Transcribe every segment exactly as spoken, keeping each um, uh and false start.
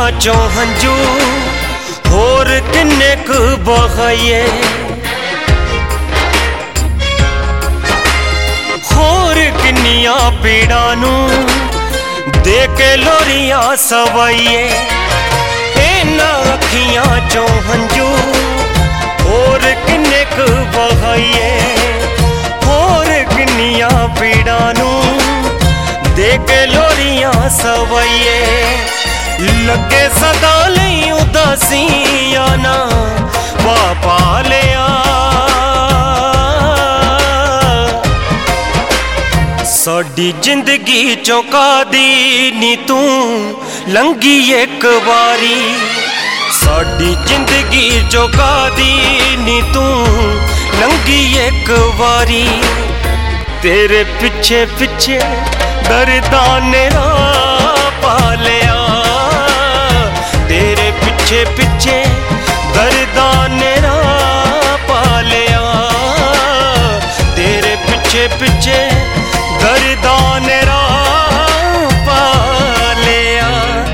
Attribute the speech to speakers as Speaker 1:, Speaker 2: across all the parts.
Speaker 1: चो हंजू होर किन्ने क बहाइए, होर किन्निया पीड़ा नू दे के लोरियां सवाइए। इन्ना अखियां चो हंजू होर किन्ने क बहाइए, होर किन्निया पीड़ा नू दे के लोरियां सवाइए। लगे सदा लई उदासियां ना वापा लिया, साडी जिंदगी चौका दी नी तू लंघी एक बारी, साडी जिंदगी चौका दी नी तू लंघी एक बारी। तेरे पिछे पिछे दर्दा ने पा लिया, तेरे पिछे पिछे दर्दा ने पा लिया, तेरे पिछे पिछे दर्दा ने पा लिया।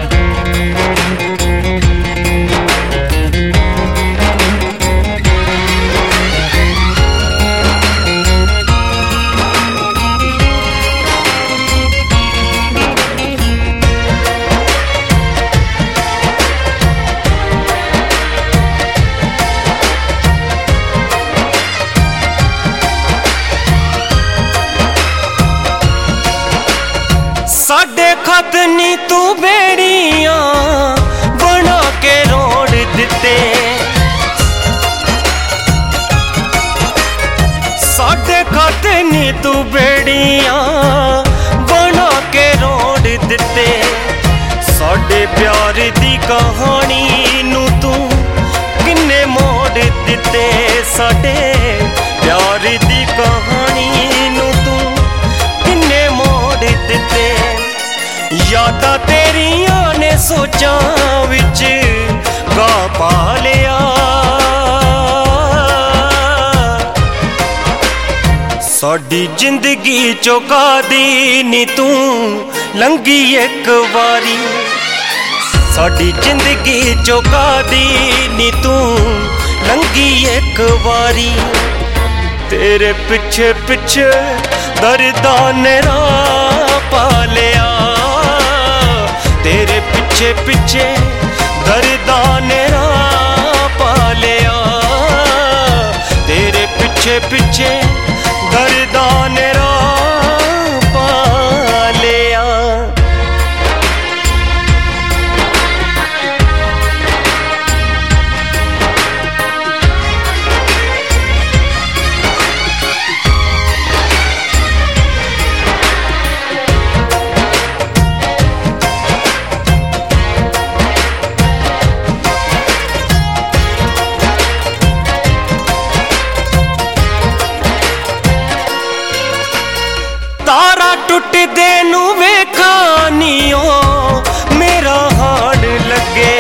Speaker 1: साडे खत नी तू बेड़ियां बना के रोड़ दिते, साडे खत नी तू बेड़ियां बना के रोड़ दिते। साडे प्यार दी कहानी नू तू किन्ने मोड़ दिते, साडे प्यार दी कहानी नू तू किन्ने मोड़ दिते। यादां तेरियां ने सोचां विच गा पा लिया, साडी जिंदगी चौका दी नी तू लंघी एक बारी, साडी जिंदगी चौका दी नी तू लंघी एक बारी। तेरे पिछे पिछे दर्दा ने पा लिया, तेरे पिछे पिछे दर्दा ने पा लिया, तेरे पिछे पिछे दर्दा ने पा लिया। तारा टुट दे नू वेखा नीओ मेरा हाड़ लगे,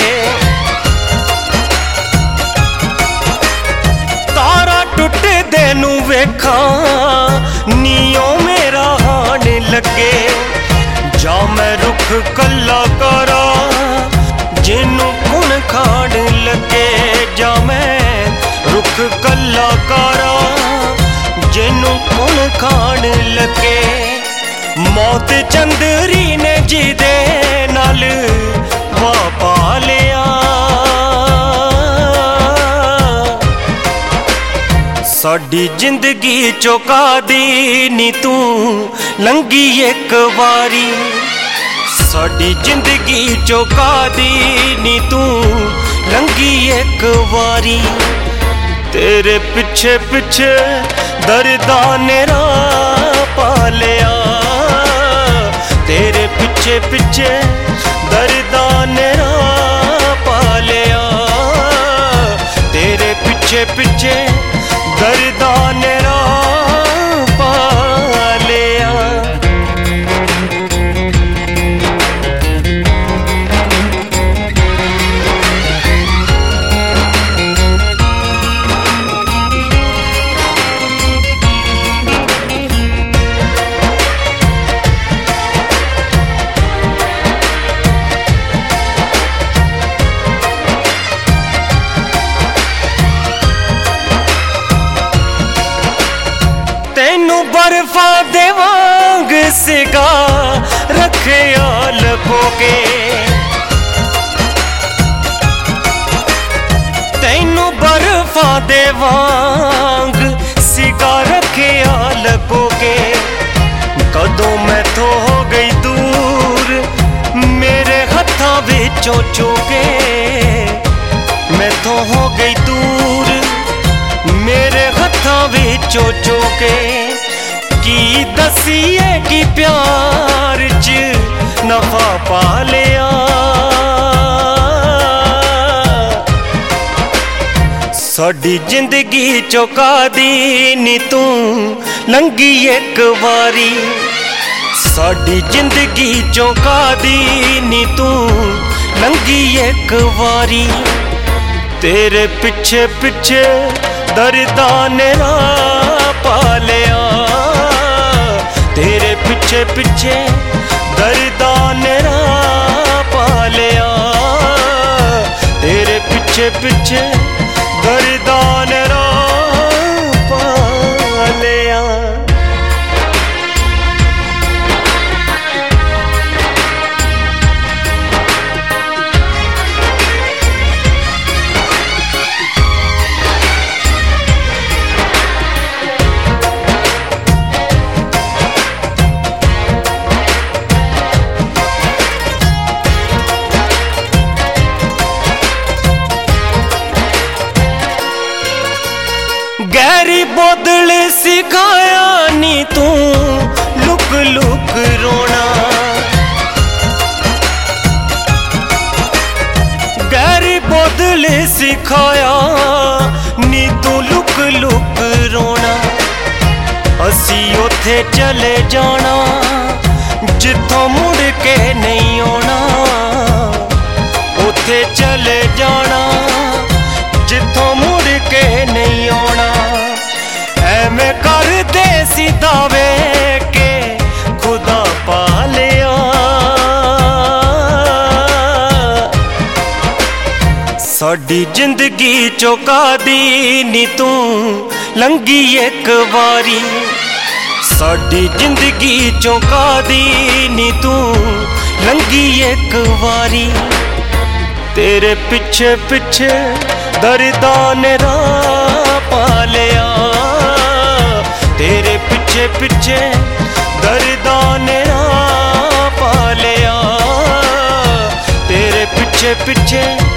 Speaker 1: तारा टुट दे नू वेखा नीओ मेरा हाड़ लगे। जा मैं रुख कल्ला करा जिन्नू कुण खाड़ लगे, जा मैं रुख कल्ला करा जिन्नू कुण खाड़ लगे। मौत चंदरी ने जिदे नाल वापा लिया, साडी जिंदगी चौका दी नी तू लंघी एक बारी, साडी जिंदगी चौका दी नी तू लंघी एक बारी। तेरे पिछे पिछे दर्दा ने पा लिया, तेरे पिछे पिछे दर्दा ने पा लिया, तेरे पिछे पिछे दर्दा ने पा लिया। बर्फा दे वांग सिगा रखिया लकोगे, तैनू बर्फा दे वांग सिगा रखिया लकोगे। कदों मैं तो हो गई दूर मेरे हत्थां विचों चोगे, मैं तो हो गई दूर मेरे हत्थां विचों चोगे। की दसीए कि प्यार च नफा पा लिया, साडी जिंदगी चौका दी नी तू लंघी एक वारी, साडी जिंदगी चौका दी नी तू लंघी एक वारी। तेरे पिछे पिछे दर्दां ने राह पा लिया, तेरे पिछे पिछे दर्दां ने राह पा लिया, तेरे पिछे पिछे दर्दां ने राह पा लिया। गहरी बोतल सिखाया नी तू लुक लुक रोना, गहरी बोतल सिखाया नी तू लुक लुक रोना। असी उथे चले जाना जिथों मुड़ के नहीं आना, उथे चले जाना जिथों मुड़ के नहीं आना। ऐवें करदे सी दावे के खुदा पा लिया, साडी जिंदगी चौका दी नी तू लंघी एक वारी, साडी जिंदगी चौका दी नी तू लंघी एक वारी। तेरे पिछे पिछे दर्दां ने राह पा लिया, तेरे पिछे पिछे दर्दां ने राह पा लिया, तेरे पिछे पिछे